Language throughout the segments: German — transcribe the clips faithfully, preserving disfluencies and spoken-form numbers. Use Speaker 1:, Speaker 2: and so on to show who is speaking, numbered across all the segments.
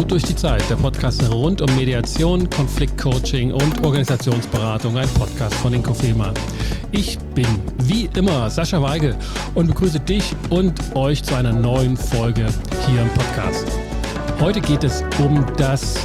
Speaker 1: Gut durch die Zeit, der Podcast rund um Mediation, Konfliktcoaching und Organisationsberatung, ein Podcast von Inko Fehlmann. Ich bin wie immer Sascha Weigel und begrüße dich und euch zu einer neuen Folge hier im Podcast. Heute geht es um das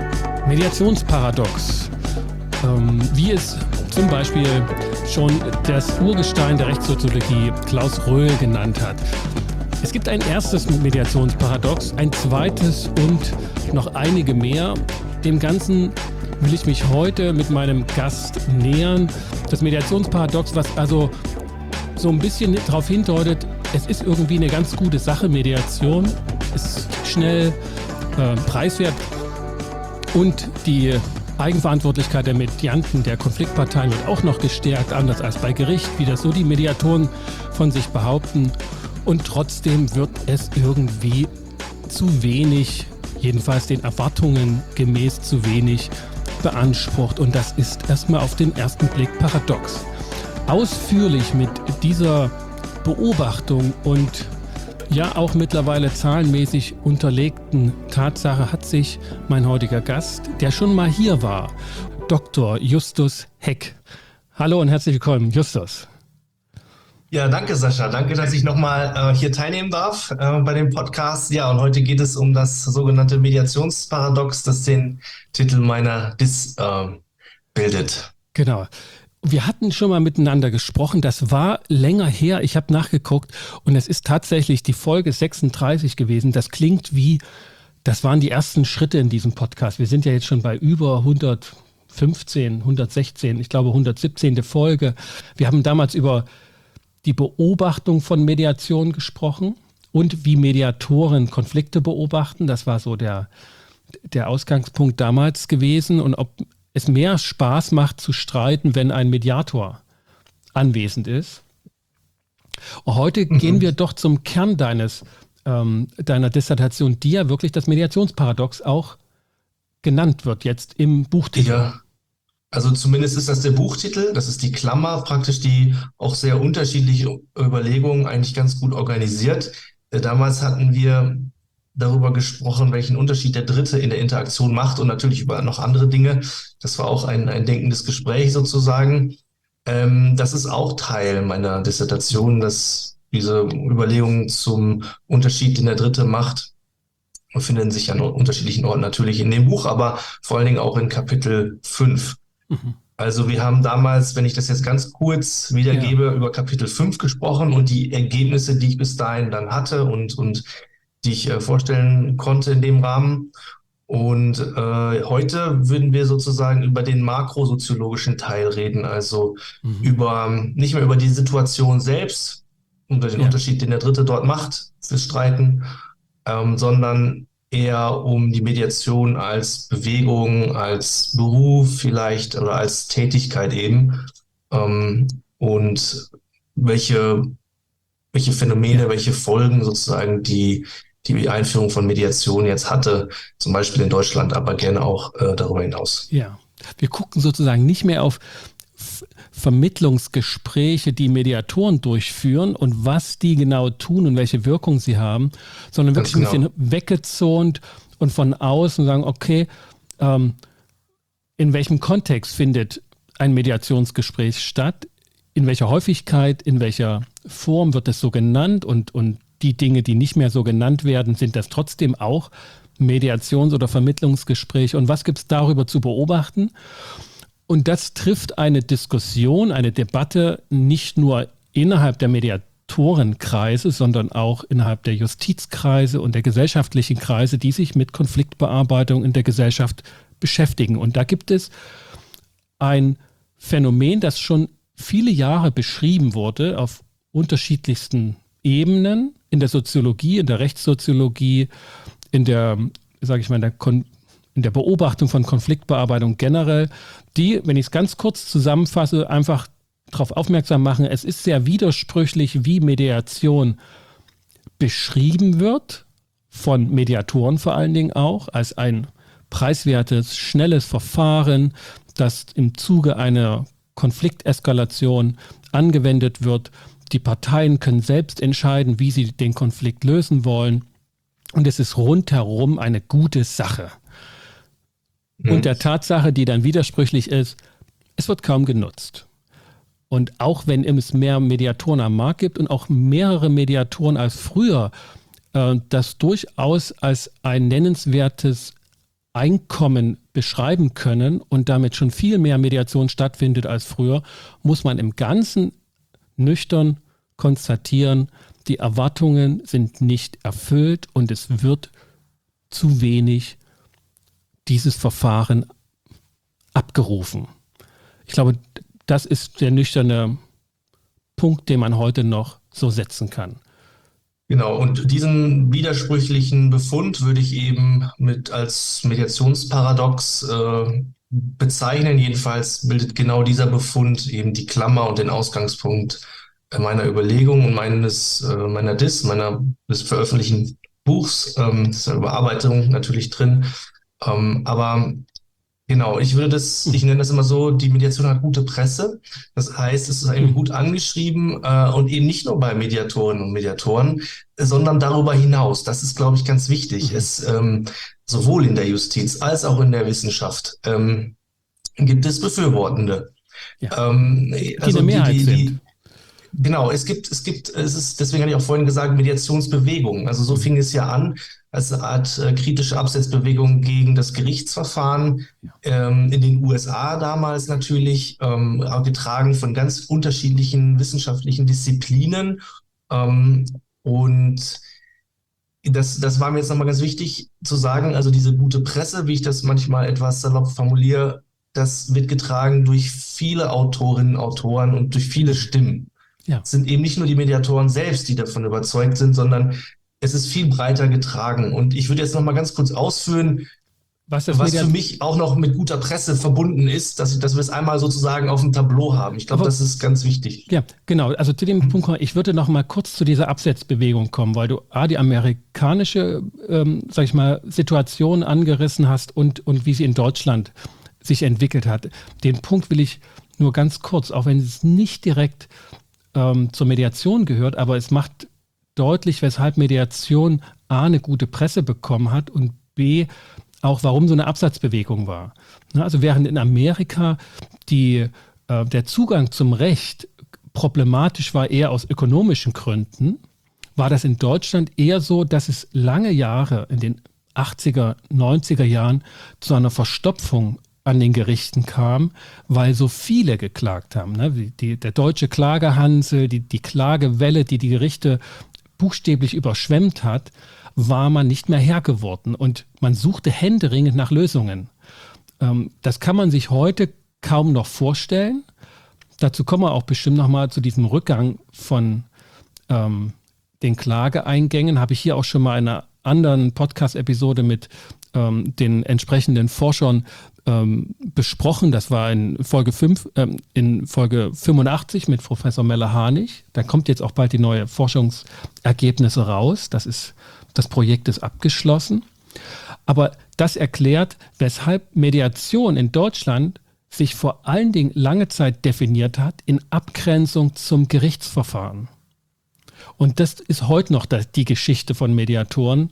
Speaker 1: Mediationsparadox, ähm, wie es zum Beispiel schon das Urgestein der Rechtssoziologie Klaus Röhl genannt hat. Es gibt ein erstes Mediationsparadox, ein zweites und noch einige mehr. Dem Ganzen will ich mich heute mit meinem Gast nähern. Das Mediationsparadox, was also so ein bisschen darauf hindeutet, es ist irgendwie eine ganz gute Sache, Mediation. Es ist schnell, äh, preiswert und die Eigenverantwortlichkeit der Medianten, der Konfliktparteien wird auch noch gestärkt, anders als bei Gericht, wie das so die Mediatoren von sich behaupten. Und trotzdem wird es irgendwie zu wenig, jedenfalls den Erwartungen gemäß zu wenig beansprucht. Und das ist erstmal auf den ersten Blick paradox. Ausführlich mit dieser Beobachtung und ja auch mittlerweile zahlenmäßig unterlegten Tatsache hat sich mein heutiger Gast, der schon mal hier war, Doktor Justus Heck. Hallo und herzlich willkommen, Justus.
Speaker 2: Ja, danke Sascha. Danke, dass ich nochmal äh, hier teilnehmen darf äh, bei dem Podcast. Ja, und heute geht es um das sogenannte Mediationsparadox, das den Titel meiner Dis äh, bildet.
Speaker 1: Genau. Wir hatten schon mal miteinander gesprochen. Das war länger her. Ich habe nachgeguckt und es ist tatsächlich die Folge sechsunddreißig gewesen. Das klingt wie, das waren die ersten Schritte in diesem Podcast. Wir sind ja jetzt schon bei über hundertfünfzehn, hundertsechzehn, ich glaube hundertsiebzehn. Folge. Wir haben damals über die Beobachtung von Mediation gesprochen und wie Mediatoren Konflikte beobachten. Das war so der, der Ausgangspunkt damals gewesen. Und ob es mehr Spaß macht zu streiten, wenn ein Mediator anwesend ist. Und heute mhm. gehen wir doch zum Kern deines, ähm, deiner Dissertation, die ja wirklich das Mediationsparadox auch genannt wird, jetzt im Buchtitel.
Speaker 2: Ja. Also zumindest ist das der Buchtitel, das ist die Klammer, praktisch die auch sehr unterschiedliche Überlegungen eigentlich ganz gut organisiert. Damals hatten wir darüber gesprochen, welchen Unterschied der Dritte in der Interaktion macht und natürlich über noch andere Dinge. Das war auch ein, ein denkendes Gespräch sozusagen. Ähm, das ist auch Teil meiner Dissertation, dass diese Überlegungen zum Unterschied, den der Dritte macht, finden sich an unterschiedlichen Orten natürlich in dem Buch, aber vor allen Dingen auch in Kapitel fünf. Also wir haben damals, wenn ich das jetzt ganz kurz wiedergebe, ja. über Kapitel fünf gesprochen und die Ergebnisse, die ich bis dahin dann hatte und, und die ich äh, vorstellen konnte in dem Rahmen. Und äh, heute würden wir sozusagen über den makrosoziologischen Teil reden, also mhm. über nicht mehr über die Situation selbst und den ja. Unterschied, den der Dritte dort macht fürs Streiten, ähm, sondern eher um die Mediation als Bewegung, als Beruf vielleicht oder als Tätigkeit eben ähm, und welche, welche Phänomene, ja. welche Folgen sozusagen die, die Einführung von Mediation jetzt hatte, zum Beispiel in Deutschland, aber gerne auch äh, darüber hinaus.
Speaker 1: Ja, wir gucken sozusagen nicht mehr auf Vermittlungsgespräche, die Mediatoren durchführen und was die genau tun und welche Wirkung sie haben, sondern wirklich genau. ein bisschen weggezont und von außen sagen, okay, ähm, in welchem Kontext findet ein Mediationsgespräch statt, in welcher Häufigkeit, in welcher Form wird es so genannt und, und die Dinge, die nicht mehr so genannt werden, sind das trotzdem auch Mediations- oder Vermittlungsgespräche und was gibt es darüber zu beobachten? Und das trifft eine Diskussion, eine Debatte nicht nur innerhalb der Mediatorenkreise, sondern auch innerhalb der Justizkreise und der gesellschaftlichen Kreise, die sich mit Konfliktbearbeitung in der Gesellschaft beschäftigen. Und da gibt es ein Phänomen, das schon viele Jahre beschrieben wurde auf unterschiedlichsten Ebenen, in der Soziologie, in der Rechtssoziologie, in der, sage ich mal, in der Kon- in der Beobachtung von Konfliktbearbeitung generell, die, wenn ich es ganz kurz zusammenfasse, einfach darauf aufmerksam machen, es ist sehr widersprüchlich, wie Mediation beschrieben wird, von Mediatoren vor allen Dingen auch, als ein preiswertes, schnelles Verfahren, das im Zuge einer Konflikteskalation angewendet wird. Die Parteien können selbst entscheiden, wie sie den Konflikt lösen wollen. und es ist rundherum eine gute Sache. Mhm. Und der Tatsache, die dann widersprüchlich ist, es wird kaum genutzt. Und auch wenn es mehr Mediatoren am Markt gibt und auch mehrere Mediatoren als früher, äh, das durchaus als ein nennenswertes Einkommen beschreiben können und damit schon viel mehr Mediation stattfindet als früher, muss man im Ganzen nüchtern konstatieren, die Erwartungen sind nicht erfüllt und es wird zu wenig dieses Verfahren abgerufen. Ich glaube, das ist der nüchterne Punkt, den man heute noch so setzen kann.
Speaker 2: Genau, und diesen widersprüchlichen Befund würde ich eben mit als Mediationsparadox äh, bezeichnen. Jedenfalls bildet genau dieser Befund eben die Klammer und den Ausgangspunkt meiner Überlegung und meines, äh, meiner Dis, meiner des veröffentlichten Buchs. Ähm, das ist eine Überarbeitung natürlich drin. Ähm, aber genau, ich würde das, ich nenne das immer so, die Mediation hat gute Presse. Das heißt, es ist eben gut angeschrieben äh, und eben nicht nur bei Mediatorinnen und Mediatoren, sondern darüber hinaus. Das ist, glaube ich, ganz wichtig. Es ähm, sowohl in der Justiz als auch in der Wissenschaft ähm, gibt es Befürwortende.
Speaker 1: Ja.
Speaker 2: Ähm, also
Speaker 1: die, die,
Speaker 2: die, die, genau, es gibt, es gibt, es ist, deswegen hatte ich auch vorhin gesagt, Mediationsbewegungen. Also so fing es ja an, als eine Art äh, kritische Absetzbewegung gegen das Gerichtsverfahren ähm, in den U S A damals natürlich, ähm, getragen von ganz unterschiedlichen wissenschaftlichen Disziplinen. Ähm, und das, das war mir jetzt nochmal ganz wichtig zu sagen, also diese gute Presse, wie ich das manchmal etwas salopp formuliere, das wird getragen durch viele Autorinnen, Autoren und durch viele Stimmen. Ja. Es sind eben nicht nur die Mediatoren selbst, die davon überzeugt sind, sondern es ist viel breiter getragen. Und ich würde jetzt noch mal ganz kurz ausführen, was, das was für mich auch noch mit guter Presse verbunden ist, dass, ich, dass wir es einmal sozusagen auf dem Tableau haben. Ich glaube, das ist ganz wichtig.
Speaker 1: Ja, genau. Also zu dem mhm. Punkt, ich würde noch mal kurz zu dieser Absetzbewegung kommen, weil du A, die amerikanische, ähm, sag ich mal, Situation angerissen hast und, und wie sie in Deutschland sich entwickelt hat. Den Punkt will ich nur ganz kurz, auch wenn es nicht direkt ähm, zur Mediation gehört, aber es macht deutlich, weshalb Mediation A, eine gute Presse bekommen hat und B, auch warum so eine Absatzbewegung war. Also während in Amerika die, äh, der Zugang zum Recht problematisch war, eher aus ökonomischen Gründen, war das in Deutschland eher so, dass es lange Jahre in den achtziger, neunziger Jahren zu einer Verstopfung an den Gerichten kam, weil so viele geklagt haben. Ne? Die, die, der deutsche Klagehansel, die, die Klagewelle, die die Gerichte buchstäblich überschwemmt hat, war man nicht mehr Herr geworden und man suchte händeringend nach Lösungen. Ähm, das kann man sich heute kaum noch vorstellen. Dazu kommen wir auch bestimmt noch mal zu diesem Rückgang von ähm, den Klageeingängen. Habe ich hier auch schon mal in einer anderen Podcast-Episode mit ähm, den entsprechenden Forschern ähm, besprochen. Das war in Folge fünf, ähm, in Folge fünfundachtzig mit Professor Meller-Harnig. Da kommt jetzt auch bald die neue Forschungsergebnisse raus. Das ist, das Projekt ist abgeschlossen. Aber das erklärt, weshalb Mediation in Deutschland sich vor allen Dingen lange Zeit definiert hat in Abgrenzung zum Gerichtsverfahren. Und das ist heute noch die Geschichte von Mediatoren.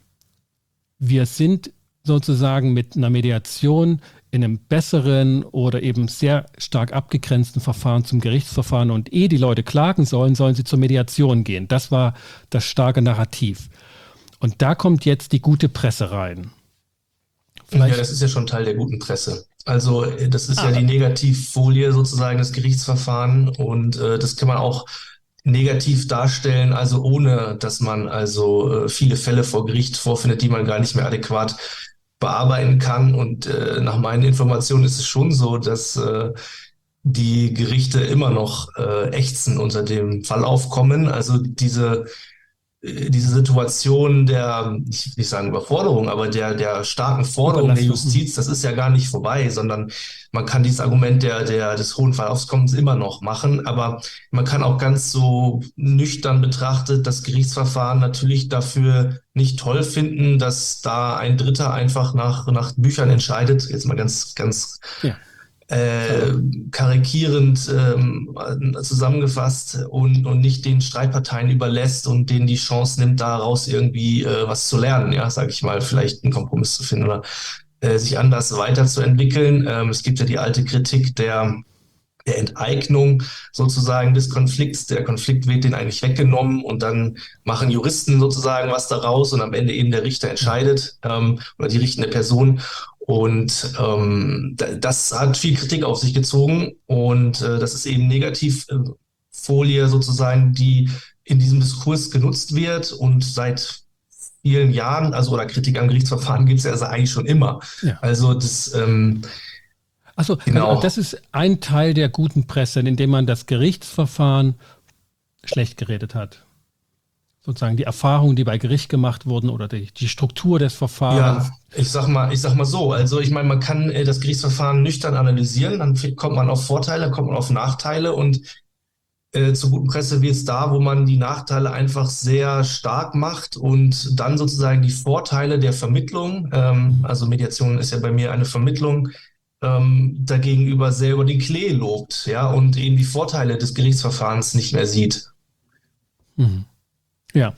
Speaker 1: Wir sind sozusagen mit einer Mediation in einem besseren oder eben sehr stark abgegrenzten Verfahren zum Gerichtsverfahren und ehe die Leute klagen sollen, sollen sie zur Mediation gehen. Das war das starke Narrativ. Und da kommt jetzt die gute Presse rein.
Speaker 2: Vielleicht ja, das ist ja schon Teil der guten Presse. Also das ist ah, ja die Negativfolie sozusagen des Gerichtsverfahrens und äh, das kann man auch negativ darstellen, also ohne, dass man also äh, viele Fälle vor Gericht vorfindet, die man gar nicht mehr adäquat bearbeiten kann. Und äh, nach meinen Informationen ist es schon so, dass äh, die Gerichte immer noch äh, ächzen unter dem Fallaufkommen. Also diese diese Situation der, ich will nicht sagen Überforderung, aber der, der starken Forderung der Justiz, das ist ja gar nicht vorbei, sondern man kann dieses Argument der, der, des hohen Fallaufkommens immer noch machen, aber man kann auch ganz so nüchtern betrachtet das Gerichtsverfahren natürlich dafür nicht toll finden, dass da ein Dritter einfach nach, nach Büchern entscheidet, jetzt mal ganz, ganz ja. äh,
Speaker 1: Klar.
Speaker 2: karikierend ähm, zusammengefasst und, und nicht den Streitparteien überlässt und denen die Chance nimmt, daraus irgendwie äh, was zu lernen, ja, sage ich mal, vielleicht einen Kompromiss zu finden oder äh, sich anders weiterzuentwickeln. Ähm, es gibt ja die alte Kritik der der Enteignung sozusagen des Konflikts. Der Konflikt wird denen eigentlich weggenommen und dann machen Juristen sozusagen was daraus und am Ende eben der Richter
Speaker 1: Ja.
Speaker 2: entscheidet ähm, oder die richtende Person. Und ähm, das hat viel Kritik auf sich gezogen und äh, das ist eben Negativfolie sozusagen, die in diesem Diskurs genutzt wird und seit vielen Jahren, also oder Kritik am Gerichtsverfahren gibt es ja also eigentlich schon immer.
Speaker 1: Ja.
Speaker 2: Also das ähm,
Speaker 1: Also, also
Speaker 2: genau.
Speaker 1: das ist ein Teil der guten Presse, indem man das Gerichtsverfahren schlecht geredet hat. Sozusagen die Erfahrungen, die bei Gericht gemacht wurden oder die, die Struktur des
Speaker 2: Ja,
Speaker 1: Verfahrens.
Speaker 2: ich sag mal, ich sag mal so. Also ich meine, man kann äh, das Gerichtsverfahren nüchtern analysieren, dann fi- kommt man auf Vorteile, dann kommt man auf Nachteile und äh, zur guten Presse wird es da, wo man die Nachteile einfach sehr stark macht und dann sozusagen die Vorteile der Vermittlung, ähm,
Speaker 1: Mhm.
Speaker 2: also Mediation ist ja bei mir eine Vermittlung, ähm, dagegenüber sehr über den Klee lobt, ja, und eben die Vorteile des Gerichtsverfahrens nicht mehr sieht.
Speaker 1: Mhm. Ja.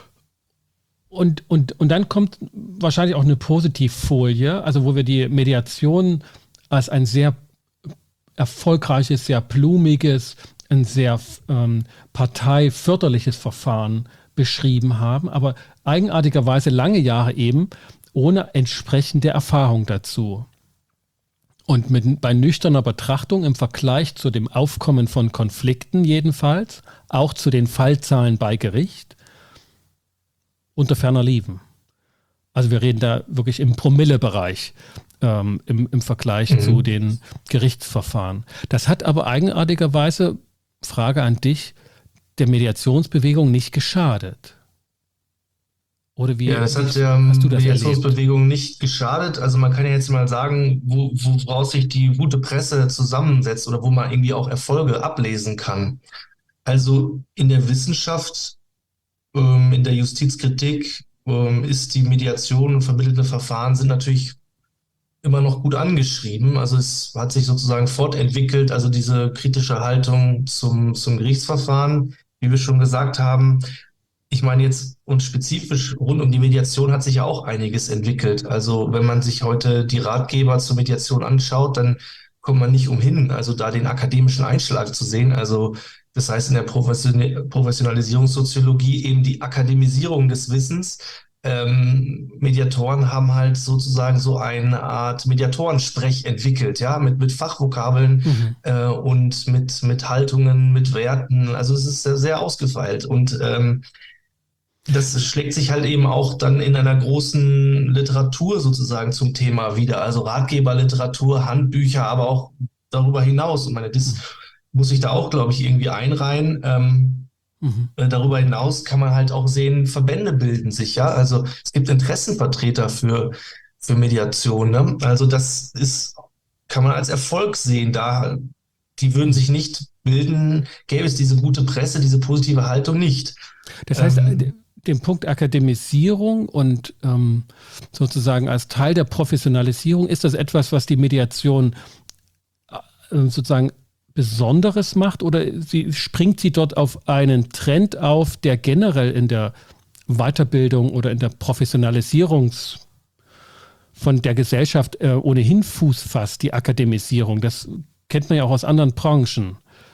Speaker 1: Und, und, und dann kommt wahrscheinlich auch eine Positivfolie, also wo wir die Mediation als ein sehr erfolgreiches, sehr blumiges, ein sehr ähm, parteiförderliches Verfahren beschrieben haben, aber eigenartigerweise lange Jahre eben ohne entsprechende Erfahrung dazu. Und mit, bei nüchterner Betrachtung im Vergleich zu dem Aufkommen von Konflikten jedenfalls, auch zu den Fallzahlen bei Gericht, unter ferner Liefen. Also wir reden da wirklich im Promillebereich ähm, im, im Vergleich zu
Speaker 2: Mhm.
Speaker 1: den Gerichtsverfahren. Das hat aber eigenartigerweise, Frage an dich, der Mediationsbewegung nicht geschadet. Oder
Speaker 2: Ja,
Speaker 1: wie,
Speaker 2: das
Speaker 1: wie
Speaker 2: hat der
Speaker 1: hast du das erlebt?
Speaker 2: Mediationsbewegung nicht geschadet. Also man kann ja jetzt mal sagen, wo, woraus sich die gute Presse zusammensetzt oder wo man irgendwie auch Erfolge ablesen kann. Also in der Wissenschaft, ähm, in der Justizkritik, ähm, ist die Mediation und vermittelte Verfahren sind natürlich immer noch gut angeschrieben. Also es hat sich sozusagen fortentwickelt, also diese kritische Haltung zum, zum Gerichtsverfahren, wie wir schon gesagt haben. Ich meine jetzt und spezifisch rund um die Mediation hat sich ja auch einiges entwickelt. Also wenn man sich heute die Ratgeber zur Mediation anschaut, dann kommt man nicht umhin, also da den akademischen Einschlag zu sehen. Also das heißt in der Profession Professionalisierungssoziologie eben die Akademisierung des Wissens. Ähm, Mediatoren haben halt sozusagen so eine Art Mediatorensprech entwickelt, ja, mit, mit Fachvokabeln
Speaker 1: Mhm.
Speaker 2: äh, und mit, mit Haltungen, mit Werten. Also es ist sehr, sehr ausgefeilt und ähm, das schlägt sich halt eben auch dann in einer großen Literatur sozusagen zum Thema wieder. Also Ratgeberliteratur, Handbücher, aber auch darüber hinaus. Und meine, das
Speaker 1: Mhm.
Speaker 2: muss ich da auch, glaube ich, irgendwie einreihen. Ähm,
Speaker 1: Mhm.
Speaker 2: äh, darüber hinaus kann man halt auch sehen, Verbände bilden sich, ja. Also es gibt Interessenvertreter für, für Mediation, ne? Also das ist, kann man als Erfolg sehen. Da, die würden
Speaker 1: Mhm.
Speaker 2: sich nicht bilden, gäbe es diese gute Presse, diese positive Haltung nicht.
Speaker 1: Das heißt,
Speaker 2: Ähm,
Speaker 1: den Punkt Akademisierung und ähm, sozusagen als Teil der Professionalisierung, ist das etwas, was die Mediation äh, sozusagen Besonderes macht oder sie, springt sie dort auf einen Trend auf, der generell in der Weiterbildung oder in der Professionalisierung von der Gesellschaft äh, ohnehin Fuß fasst, die Akademisierung? Das kennt man ja auch aus anderen Branchen.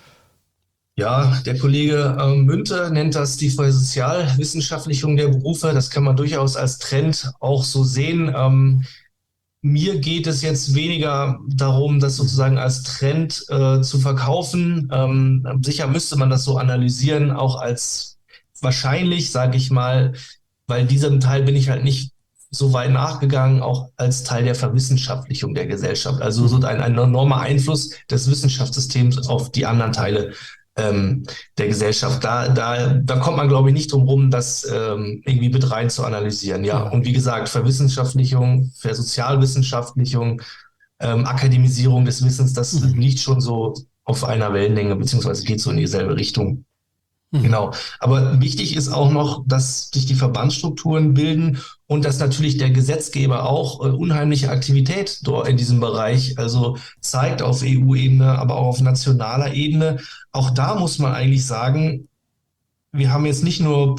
Speaker 2: Ja, der Kollege ähm, Münte nennt das die Sozialwissenschaftlichung der Berufe. Das kann man durchaus als Trend auch so sehen. Ähm, mir geht es jetzt weniger darum, das
Speaker 1: Mhm.
Speaker 2: sozusagen als Trend äh, zu verkaufen. Ähm, sicher müsste man das so analysieren, auch als wahrscheinlich, sage ich mal, weil diesem Teil bin ich halt nicht so weit nachgegangen, auch als Teil der Verwissenschaftlichung der Gesellschaft. Also so
Speaker 1: Mhm.
Speaker 2: ein, ein enormer Einfluss des Wissenschaftssystems auf die anderen Teile ähm, der Gesellschaft. Da, da, da kommt man, glaube ich, nicht drum rum, das ähm, irgendwie mit rein zu analysieren. Ja,
Speaker 1: Ja.
Speaker 2: und wie gesagt, Verwissenschaftlichung, Versozialwissenschaftlichung, ähm, Akademisierung des Wissens, das
Speaker 1: Mhm.
Speaker 2: liegt schon so auf einer Wellenlänge, beziehungsweise geht so in dieselbe Richtung. Genau. Aber wichtig ist auch noch, dass sich die Verbandsstrukturen bilden und dass natürlich der Gesetzgeber auch äh, unheimliche Aktivität dort in diesem Bereich also zeigt auf E U-Ebene, aber auch auf nationaler Ebene. Auch da muss man eigentlich sagen, wir haben jetzt nicht nur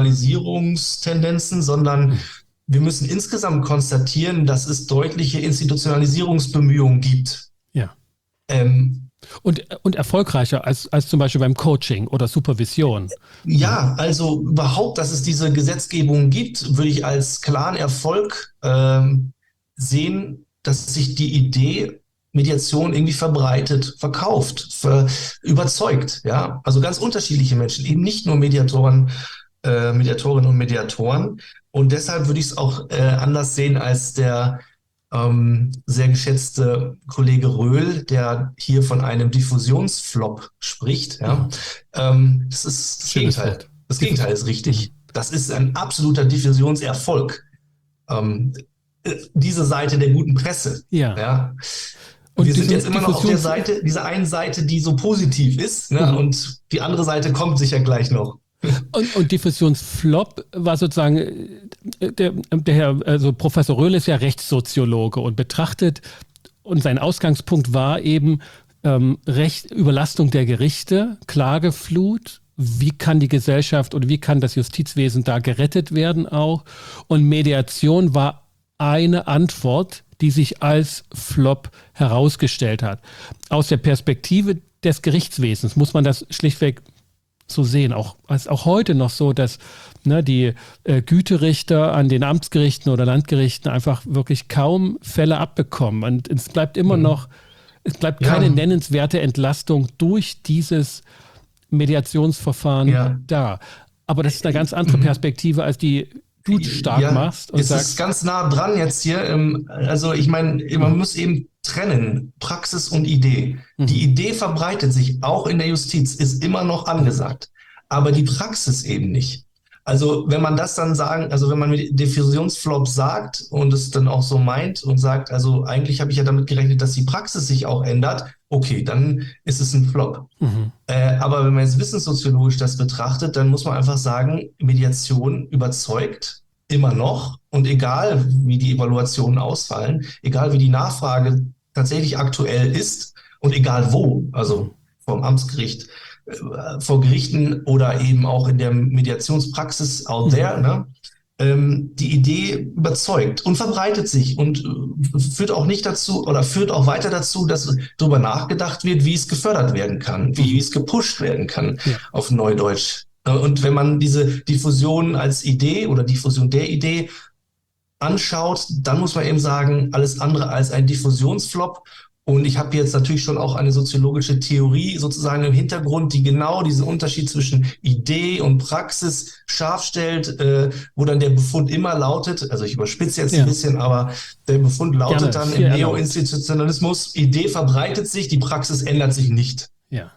Speaker 2: Professionalisierungstendenzen, sondern wir müssen insgesamt konstatieren, dass es deutliche Institutionalisierungsbemühungen gibt.
Speaker 1: Ja.
Speaker 2: Ähm,
Speaker 1: Und, und erfolgreicher als, als zum Beispiel beim Coaching oder Supervision.
Speaker 2: Ja, also überhaupt, dass es diese Gesetzgebung gibt, würde ich als klaren Erfolg ähm, sehen, dass sich die Idee Mediation irgendwie verbreitet, verkauft, ver überzeugt. Ja, also ganz unterschiedliche Menschen, eben nicht nur Mediatoren, äh, Mediatorinnen und Mediatoren. Und deshalb würde ich es auch äh, anders sehen als der ähm, sehr geschätzte Kollege Röhl, der hier von einem Diffusionsflop spricht. Ja. Mhm. Ähm, das ist das
Speaker 1: Schönes
Speaker 2: Gegenteil.
Speaker 1: Wort.
Speaker 2: Das Gegenteil ist richtig. Mhm. Das ist ein absoluter Diffusionserfolg. Ähm, diese Seite der guten Presse.
Speaker 1: Ja.
Speaker 2: Ja. Und wir sind jetzt immer noch auf der Seite, dieser einen Seite, die so positiv ist, ne? Mhm. Und die andere Seite kommt sicher gleich noch.
Speaker 1: Und, und Diffusionsflop war sozusagen, der, der Herr, also Professor Röhl ist ja Rechtssoziologe und betrachtet, und sein Ausgangspunkt war eben ähm, Recht, Überlastung der Gerichte, Klageflut, wie kann die Gesellschaft oder wie kann das Justizwesen da gerettet werden auch. Und Mediation war eine Antwort, die sich als Flop herausgestellt hat. Aus der Perspektive des Gerichtswesens muss man das schlichtweg zu sehen. Auch, ist auch heute noch so, dass ne, die äh, Güterichter an den Amtsgerichten oder Landgerichten einfach wirklich kaum Fälle abbekommen. Und es bleibt immer mhm. noch, es bleibt keine ja. nennenswerte Entlastung durch dieses Mediationsverfahren ja. da. Aber das ist eine ganz andere Perspektive, als die du stark ja, machst. Und
Speaker 2: es sagst, ist ganz nah dran jetzt hier. Also ich meine, man muss eben trennen, Praxis und Idee. Mhm. Die Idee verbreitet sich, auch in der Justiz, ist immer noch angesagt, aber die Praxis eben nicht. Also wenn man das dann sagen, also wenn man mit Diffusionsflop sagt und es dann auch so meint und sagt, also eigentlich habe ich ja damit gerechnet, dass die Praxis sich auch ändert, okay, dann ist es ein Flop. Mhm. Äh, aber wenn man jetzt wissenssoziologisch das betrachtet, dann muss man einfach sagen, Mediation überzeugt immer noch und egal wie die Evaluationen ausfallen, egal wie die Nachfrage tatsächlich aktuell ist und egal wo, also vom Amtsgericht, äh, vor Gerichten oder eben auch in der Mediationspraxis out there, ne? ähm, die Idee überzeugt und verbreitet sich und äh, führt auch nicht dazu oder führt auch weiter dazu, dass darüber nachgedacht wird, wie es gefördert werden kann, wie, wie es gepusht werden kann, ja. auf Neudeutsch. Und wenn man diese Diffusion als Idee oder Diffusion der Idee anschaut, dann muss man eben sagen, alles andere als ein Diffusionsflop. Und ich habe jetzt natürlich schon auch eine soziologische Theorie sozusagen im Hintergrund, die genau diesen Unterschied zwischen Idee und Praxis scharf stellt, äh, wo dann der Befund immer lautet, also ich überspitze jetzt ja. ein bisschen, aber der Befund lautet Gerne, dann im Neo-Institutionalismus, Idee verbreitet sich, die Praxis ändert sich nicht.
Speaker 1: Ja.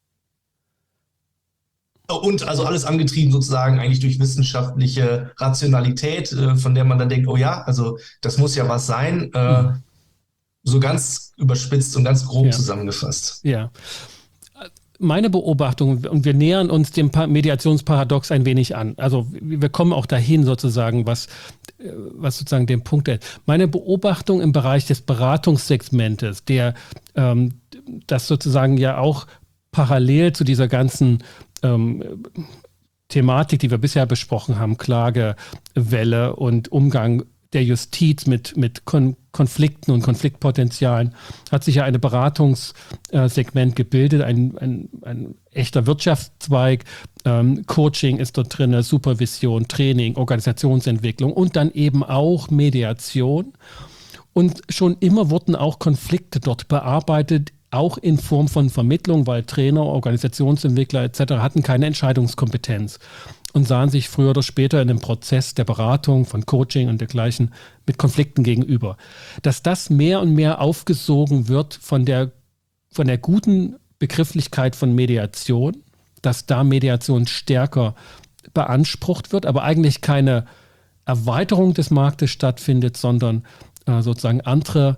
Speaker 2: Und also alles angetrieben sozusagen eigentlich durch wissenschaftliche Rationalität, äh, von der man dann denkt, oh ja, also das muss ja was sein. Äh, mhm. So ganz überspitzt und ganz grob ja. zusammengefasst.
Speaker 1: Ja. Meine Beobachtung, und wir nähern uns dem Mediationsparadox ein wenig an. Also wir kommen auch dahin sozusagen, was, was sozusagen den Punkt ist. Meine Beobachtung im Bereich des Beratungssegmentes, der ähm, das sozusagen ja auch parallel zu dieser ganzen ähm, Thematik, die wir bisher besprochen haben, Klagewelle und Umgang der Justiz mit, mit Kon- Konflikten und Konfliktpotenzialen, hat sich ja ein Beratungssegment gebildet, ein, ein, ein echter Wirtschaftszweig. Ähm, Coaching ist dort drin, Supervision, Training, Organisationsentwicklung und dann eben auch Mediation. Und schon immer wurden auch Konflikte dort bearbeitet, auch in Form von Vermittlung, weil Trainer, Organisationsentwickler et cetera hatten keine Entscheidungskompetenz und sahen sich früher oder später in dem Prozess der Beratung, von Coaching und dergleichen mit Konflikten gegenüber. Dass das mehr und mehr aufgesogen wird von der, von der guten Begrifflichkeit von Mediation, dass da Mediation stärker beansprucht wird, aber eigentlich keine Erweiterung des Marktes stattfindet, sondern äh, sozusagen andere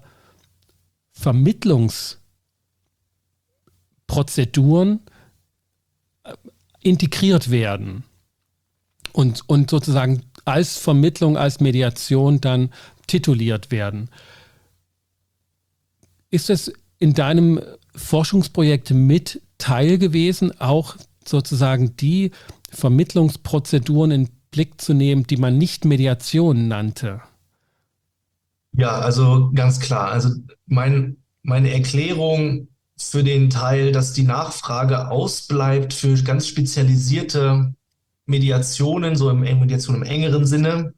Speaker 1: Vermittlungsprozeduren integriert werden und, und sozusagen als Vermittlung, als Mediation dann tituliert werden. Ist es in deinem Forschungsprojekt mit Teil gewesen, auch sozusagen die Vermittlungsprozeduren in Blick zu nehmen, die man nicht Mediation nannte?
Speaker 2: Ja, also ganz klar. Also mein, meine Erklärung für den Teil, dass die Nachfrage ausbleibt für ganz spezialisierte Mediationen, so im Mediation im engeren Sinne,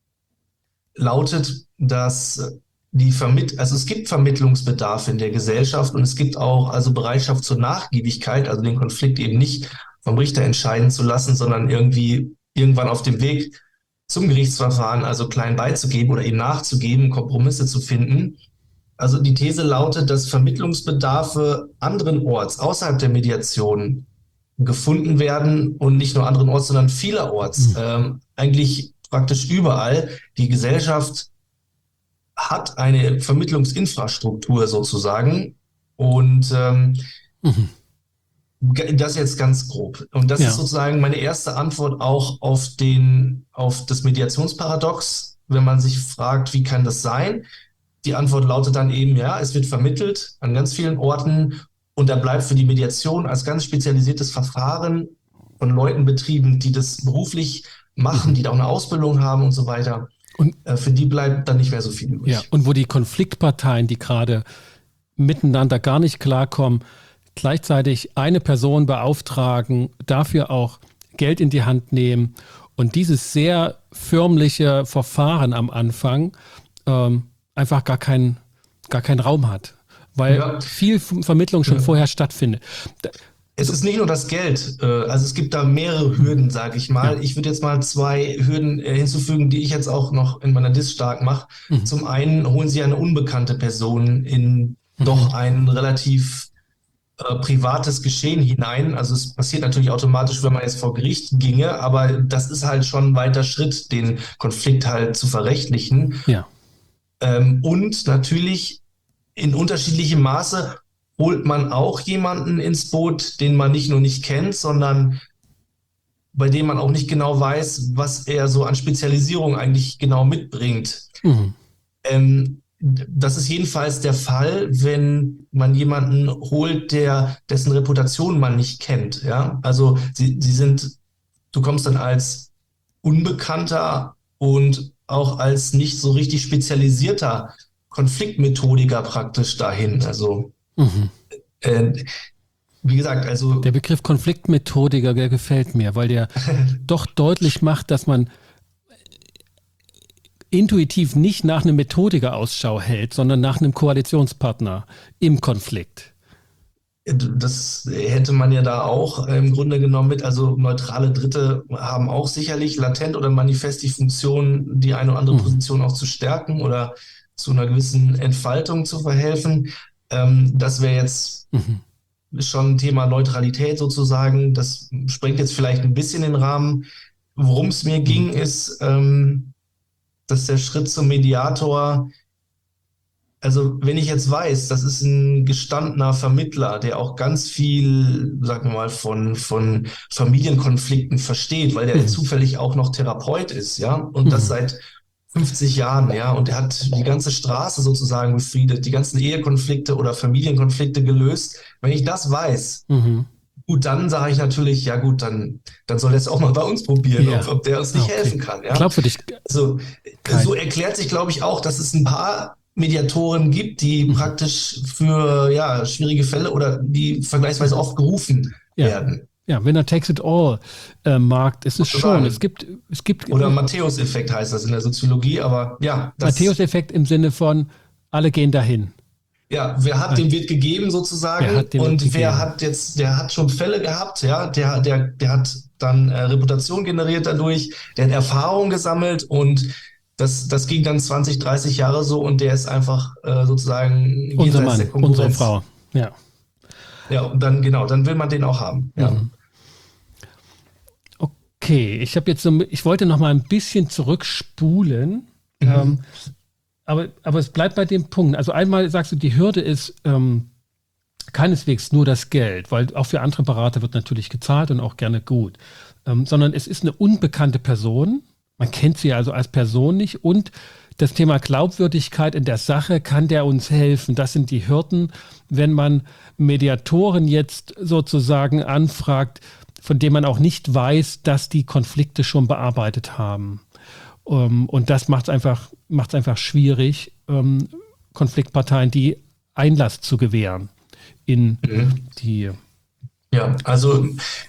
Speaker 2: lautet, dass die Vermitt also es gibt Vermittlungsbedarf in der Gesellschaft und es gibt auch also Bereitschaft zur Nachgiebigkeit, also den Konflikt eben nicht vom Richter entscheiden zu lassen, sondern irgendwie irgendwann auf dem Weg zum Gerichtsverfahren also klein beizugeben oder eben nachzugeben, Kompromisse zu finden. Also die These lautet, dass Vermittlungsbedarfe anderenorts außerhalb der Mediation gefunden werden und nicht nur anderenorts, sondern vielerorts, mhm. ähm, eigentlich praktisch überall. Die Gesellschaft hat eine Vermittlungsinfrastruktur sozusagen und ähm, mhm. das jetzt ganz grob. Und das ja. ist sozusagen meine erste Antwort auch auf den, auf das Mediationsparadox, wenn man sich fragt, wie kann das sein? Die Antwort lautet dann eben, ja, es wird vermittelt an ganz vielen Orten und da bleibt für die Mediation als ganz spezialisiertes Verfahren von Leuten betrieben, die das beruflich machen, mhm. die da auch eine Ausbildung haben und so weiter. Und äh, für die bleibt dann nicht mehr so viel übrig.
Speaker 1: Ja, und wo die Konfliktparteien, die gerade miteinander gar nicht klarkommen, gleichzeitig eine Person beauftragen, dafür auch Geld in die Hand nehmen und dieses sehr förmliche Verfahren am Anfang ähm, einfach gar keinen gar keinen Raum hat, weil ja. viel Vermittlung schon ja. vorher stattfindet.
Speaker 2: Es ist nicht nur das Geld, also es gibt da mehrere Hürden, sage ich mal. Ja. Ich würde jetzt mal zwei Hürden hinzufügen, die ich jetzt auch noch in meiner Dis stark mache. Mhm. Zum einen holen Sie eine unbekannte Person in mhm. doch ein relativ äh, privates Geschehen hinein. Also es passiert natürlich automatisch, wenn man jetzt vor Gericht ginge, aber das ist halt schon ein weiter Schritt, den Konflikt halt zu verrechtlichen.
Speaker 1: Ja.
Speaker 2: Ähm, und natürlich in unterschiedlichem Maße holt man auch jemanden ins Boot, den man nicht nur nicht kennt, sondern bei dem man auch nicht genau weiß, was er so an Spezialisierung eigentlich genau mitbringt. Mhm. Ähm, das ist jedenfalls der Fall, wenn man jemanden holt, der, dessen Reputation man nicht kennt. Ja? Also sie, sie sind, du kommst dann als Unbekannter und auch als nicht so richtig spezialisierter Konfliktmethodiker praktisch dahin. Also mhm. äh, wie gesagt, also
Speaker 1: der Begriff Konfliktmethodiker, der gefällt mir, weil der doch deutlich macht, dass man intuitiv nicht nach einem Methodiker Ausschau hält, sondern nach einem Koalitionspartner im Konflikt.
Speaker 2: Das hätte man ja da auch im Grunde genommen mit, also neutrale Dritte haben auch sicherlich latent oder manifest die Funktion, die eine oder andere mhm. Position auch zu stärken oder zu einer gewissen Entfaltung zu verhelfen. Ähm, das wäre jetzt mhm. schon ein Thema Neutralität sozusagen. Das sprengt jetzt vielleicht ein bisschen den Rahmen. Worum es mir mhm. ging, ist, ähm, dass der Schritt zum Mediator, also wenn ich jetzt weiß, das ist ein gestandener Vermittler, der auch ganz viel, sagen wir mal, von, von Familienkonflikten versteht, weil der mhm. zufällig auch noch Therapeut ist, ja, und mhm. das seit fünfzig Jahren, ja, und er hat die ganze Straße sozusagen befriedet, die ganzen Ehekonflikte oder Familienkonflikte gelöst. Wenn ich das weiß, mhm. gut, dann sage ich natürlich, ja gut, dann, dann soll er es auch mal bei uns probieren, ja. ob, ob der uns nicht okay. helfen kann. Ja?
Speaker 1: Glaubwürdig.
Speaker 2: Also, so erklärt sich, glaube ich, auch, dass es ein paar Mediatoren gibt, die mhm. praktisch für ja, schwierige Fälle oder die vergleichsweise oft gerufen
Speaker 1: ja.
Speaker 2: werden.
Speaker 1: Ja, Winner takes it all äh, Markt ist es schon. Es gibt, es gibt
Speaker 2: oder Matthäus-Effekt heißt das in der Soziologie, aber ja.
Speaker 1: Matthäus-Effekt im Sinne von alle gehen dahin.
Speaker 2: Ja, wer hat, dem wird gegeben sozusagen und wer hat jetzt, der hat schon Fälle gehabt, ja, der, der, der hat dann äh, Reputation generiert dadurch, der hat Erfahrung gesammelt und das, das ging dann zwanzig, dreißig Jahre so und der ist einfach äh, sozusagen
Speaker 1: unser Mann, der unsere Frau, ja.
Speaker 2: Ja, und dann, genau, dann will man den auch haben, ja. Mhm.
Speaker 1: Okay, ich habe jetzt so, ich wollte noch mal ein bisschen zurückspulen, mhm. ähm, aber, aber es bleibt bei dem Punkt. Also einmal sagst du, die Hürde ist, ähm, keineswegs nur das Geld, weil auch für andere Berater wird natürlich gezahlt und auch gerne gut, ähm, sondern es ist eine unbekannte Person. Man kennt sie also als Person nicht und das Thema Glaubwürdigkeit in der Sache, kann der uns helfen? Das sind die Hürden, wenn man Mediatoren jetzt sozusagen anfragt, von denen man auch nicht weiß, dass die Konflikte schon bearbeitet haben. Um, und das macht es einfach, macht's einfach schwierig, um, Konfliktparteien die Einlass zu gewähren in mhm. die.
Speaker 2: Ja, also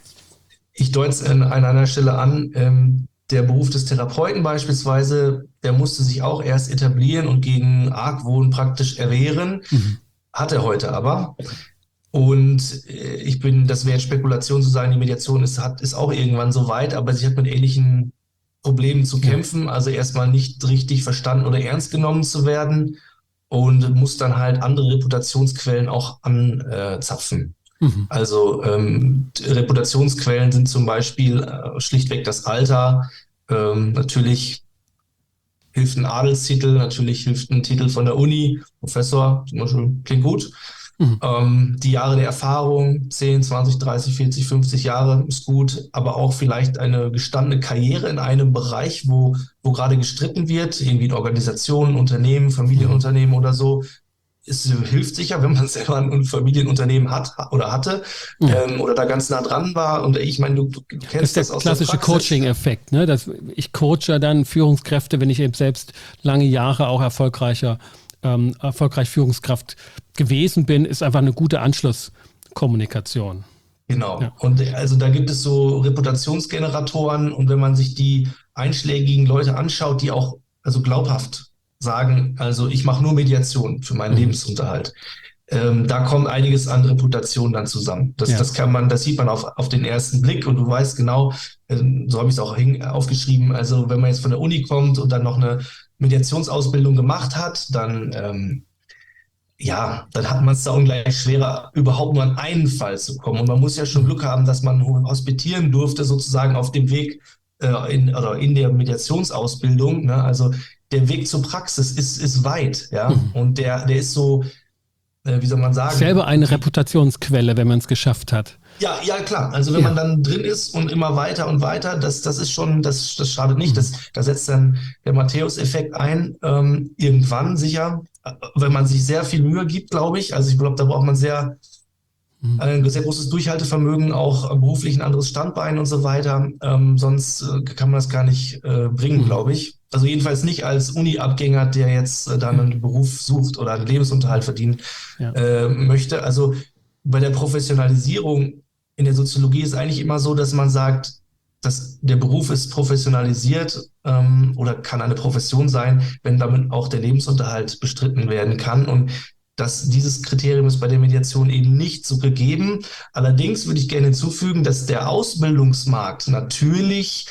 Speaker 2: ich deute es an einer Stelle an, ähm, der Beruf des Therapeuten beispielsweise, der musste sich auch erst etablieren und gegen Argwohn praktisch erwehren, mhm. hat er heute aber. Und ich bin, das wäre Spekulation zu sagen, die Mediation ist, hat, ist auch irgendwann so weit, aber sie hat mit ähnlichen Problemen zu kämpfen, also erstmal nicht richtig verstanden oder ernst genommen zu werden und muss dann halt andere Reputationsquellen auch anzapfen. Mhm. Also ähm, Reputationsquellen sind zum Beispiel äh, schlichtweg das Alter. Ähm, natürlich hilft ein Adelstitel, natürlich hilft ein Titel von der Uni, Professor, zum Beispiel, klingt gut. Mhm. Ähm, die Jahre der Erfahrung, zehn, zwanzig, dreißig, vierzig, fünfzig Jahre ist gut, aber auch vielleicht eine gestandene Karriere in einem Bereich, wo, wo gerade gestritten wird, irgendwie in Organisationen, Unternehmen, Familienunternehmen oder so. Es hilft sicher, wenn man selber ein Familienunternehmen hat oder hatte ja. ähm, oder da ganz nah dran war. Und ich meine, du, du kennst das,
Speaker 1: das aus der klassische Coaching-Effekt. Ne? Das, ich coache dann Führungskräfte, wenn ich eben selbst lange Jahre auch erfolgreicher, ähm, erfolgreich Führungskraft gewesen bin, ist einfach eine gute Anschlusskommunikation.
Speaker 2: Genau. Ja. Und also da gibt es so Reputationsgeneratoren und wenn man sich die einschlägigen Leute anschaut, die auch also glaubhaft sagen, also ich mache nur Mediation für meinen mhm. Lebensunterhalt. Ähm, da kommt einiges an Reputation dann zusammen. Das, ja. das kann man, das sieht man auf, auf den ersten Blick und du weißt genau, äh, so habe ich es auch hin, aufgeschrieben, also wenn man jetzt von der Uni kommt und dann noch eine Mediationsausbildung gemacht hat, dann ähm, ja, dann hat man es da ungleich schwerer, überhaupt nur an einen Fall zu kommen. Und man muss ja schon Glück haben, dass man hospitieren durfte, sozusagen auf dem Weg äh, in, oder in der Mediationsausbildung. Ne? Also der Weg zur Praxis ist, ist weit, ja. Mhm. Und der, der ist so, äh, wie soll man sagen?
Speaker 1: Selber eine Reputationsquelle, wenn man es geschafft hat.
Speaker 2: Ja, ja, klar. Also wenn ja. man dann drin ist und immer weiter und weiter, das, das ist schon, das, das schadet nicht. Das, da setzt dann der Matthäus-Effekt ein, ähm, irgendwann sicher, wenn man sich sehr viel Mühe gibt, glaube ich. Also ich glaube, da braucht man sehr, mhm. ein sehr großes Durchhaltevermögen, auch beruflich ein anderes Standbein und so weiter. Ähm, sonst äh, kann man das gar nicht äh, bringen, mhm. glaube ich. Also jedenfalls nicht als Uni-Abgänger, der jetzt äh, dann einen Beruf sucht oder einen Lebensunterhalt verdienen ja. äh, möchte. Also bei der Professionalisierung in der Soziologie ist eigentlich immer so, dass man sagt, dass der Beruf ist professionalisiert ähm, oder kann eine Profession sein, wenn damit auch der Lebensunterhalt bestritten werden kann. Und dass dieses Kriterium ist bei der Mediation eben nicht so gegeben. Allerdings würde ich gerne hinzufügen, dass der Ausbildungsmarkt natürlich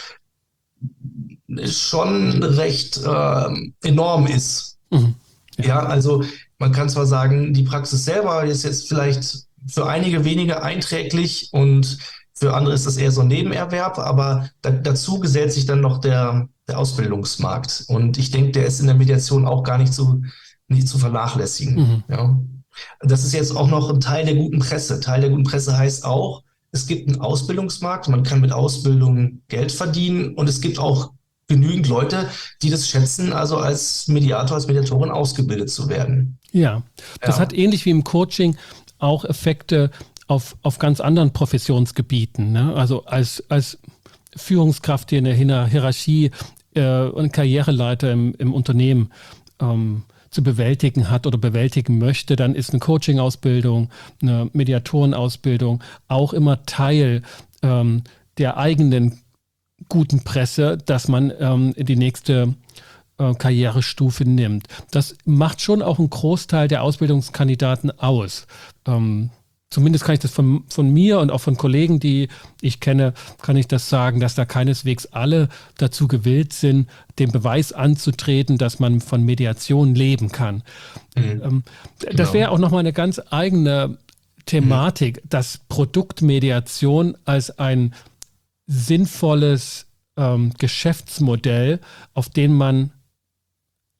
Speaker 2: schon recht äh, enorm ist. Mhm. Ja. ja, also man kann zwar sagen, die Praxis selber ist jetzt vielleicht für einige wenige einträglich und für andere ist das eher so ein Nebenerwerb, aber da, dazu gesellt sich dann noch der, der Ausbildungsmarkt. Und ich denke, der ist in der Mediation auch gar nicht zu, nicht zu vernachlässigen. Mhm. Ja. Das ist jetzt auch noch ein Teil der guten Presse. Teil der guten Presse heißt auch, es gibt einen Ausbildungsmarkt, man kann mit Ausbildung Geld verdienen und es gibt auch genügend Leute, die das schätzen, also als Mediator, als Mediatorin ausgebildet zu werden.
Speaker 1: Ja, das ja. hat ähnlich wie im Coaching auch Effekte auf, auf ganz anderen Professionsgebieten. Ne? Also als, als Führungskraft, die in der Hierarchie äh, und Karriereleiter im, im Unternehmen ähm, zu bewältigen hat oder bewältigen möchte, dann ist eine Coaching-Ausbildung, eine Mediatorenausbildung auch immer Teil ähm, der eigenen guten Presse, dass man ähm, die nächste äh, Karrierestufe nimmt. Das macht schon auch einen Großteil der Ausbildungskandidaten aus. Ähm, zumindest kann ich das von, von mir und auch von Kollegen, die ich kenne, kann ich das sagen, dass da keineswegs alle dazu gewillt sind, den Beweis anzutreten, dass man von Mediation leben kann. Mhm. Ähm, genau. Das wäre auch nochmal eine ganz eigene Thematik, mhm. dass Produktmediation als ein sinnvolles ähm, Geschäftsmodell, auf den man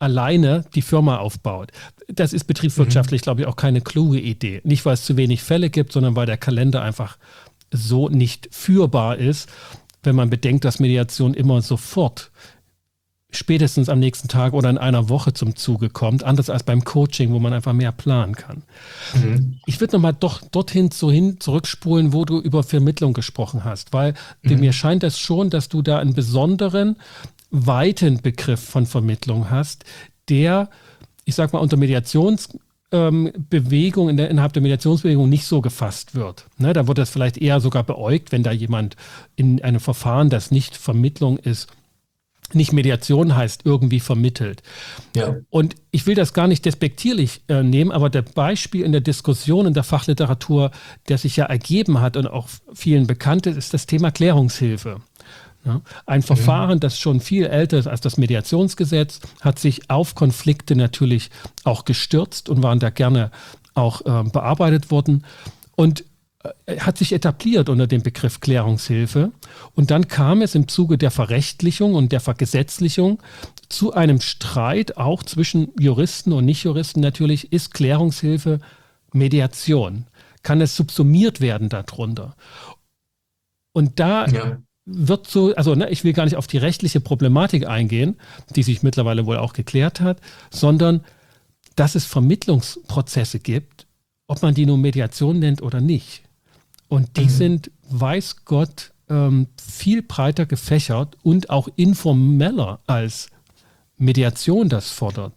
Speaker 1: alleine die Firma aufbaut. Das ist betriebswirtschaftlich, mhm. glaube ich, auch keine kluge Idee. Nicht, weil es zu wenig Fälle gibt, sondern weil der Kalender einfach so nicht führbar ist, wenn man bedenkt, dass Mediation immer sofort spätestens am nächsten Tag oder in einer Woche zum Zuge kommt, anders als beim Coaching, wo man einfach mehr planen kann. Mhm. Ich würde nochmal doch dorthin zu hin zurückspulen, wo du über Vermittlung gesprochen hast, weil mhm. mir scheint es schon, dass du da einen besonderen, weiten Begriff von Vermittlung hast, der, ich sag mal, unter Mediationsbewegung, in der, innerhalb der Mediationsbewegung nicht so gefasst wird. Ne, da wird das vielleicht eher sogar beäugt, wenn da jemand in einem Verfahren, das nicht Vermittlung ist, nicht Mediation heißt, irgendwie vermittelt. Ja. Und ich will das gar nicht despektierlich äh, nehmen, aber der Beispiel in der Diskussion in der Fachliteratur, der sich ja ergeben hat und auch vielen bekannt ist, ist das Thema Klärungshilfe. Ja, ein Verfahren, das schon viel älter ist als das Mediationsgesetz, hat sich auf Konflikte natürlich auch gestürzt und waren da gerne auch äh, bearbeitet worden. Und hat sich etabliert unter dem Begriff Klärungshilfe. Und dann kam es im Zuge der Verrechtlichung und der Vergesetzlichung zu einem Streit, auch zwischen Juristen und Nichtjuristen natürlich, ist Klärungshilfe Mediation? Kann es subsumiert werden darunter? Und da ja. wird so, also ne, ich will gar nicht auf die rechtliche Problematik eingehen, die sich mittlerweile wohl auch geklärt hat, sondern dass es Vermittlungsprozesse gibt, ob man die nun Mediation nennt oder nicht. Und die mhm. sind, weiß Gott, ähm, viel breiter gefächert und auch informeller als Mediation das fordert.